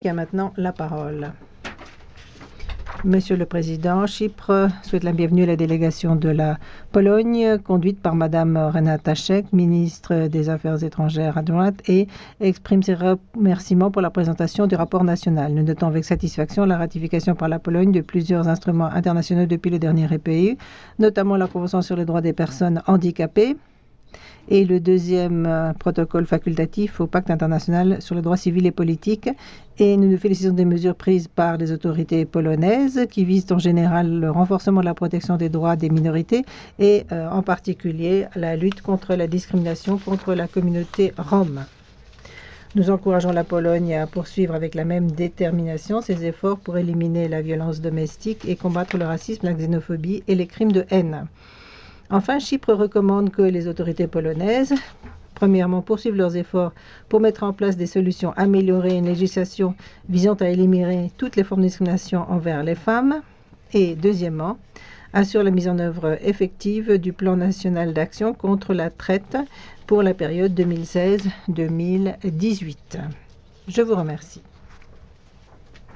qui a maintenant la parole. Monsieur le Président, Chypre souhaite la bienvenue à la délégation de la Pologne, conduite par Madame Renata Szek, ministre des Affaires étrangères à droite, et exprime ses remerciements pour la présentation du rapport national. Nous notons avec satisfaction la ratification par la Pologne de plusieurs instruments internationaux depuis le dernier EPU, notamment la Convention sur les droits des personnes handicapées et le deuxième protocole facultatif au pacte international sur les droits civils et politiques. Et nous nous félicitons des mesures prises par les autorités polonaises qui visent en général le renforcement de la protection des droits des minorités et en particulier la lutte contre la discrimination contre la communauté rome. Nous encourageons la Pologne à poursuivre avec la même détermination ses efforts pour éliminer la violence domestique et combattre le racisme, la xénophobie et les crimes de haine. Enfin, Chypre recommande que les autorités polonaises, premièrement, poursuivent leurs efforts pour mettre en place des solutions améliorées, une législation visant à éliminer toutes les formes de discrimination envers les femmes, et deuxièmement, assurent la mise en œuvre effective du plan national d'action contre la traite pour la période 2016-2018. Je vous remercie.